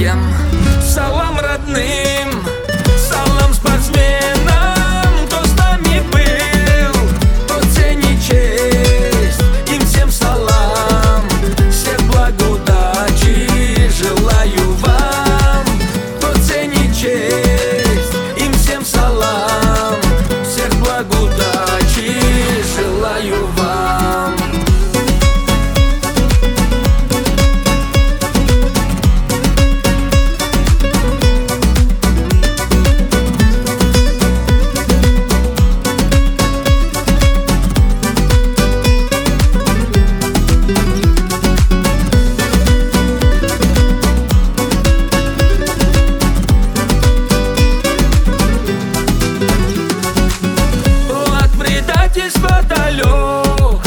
братьям, салам родным, салам спортсменам, кто с нами был, тот ценит честь, им всем салам, всех благ удачи желаю вам, кто ценит честь, им всем салам, всех благ удачи желаю вам. Далек,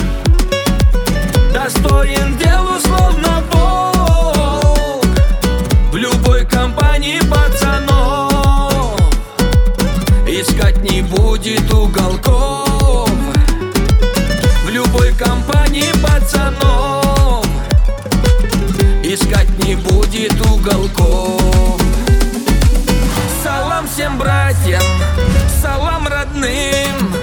достоин делу словно Бог. В любой компании пацанов искать не будет уголков. В любой компании пацанов искать не будет уголков. Салам всем братьям, салам родным,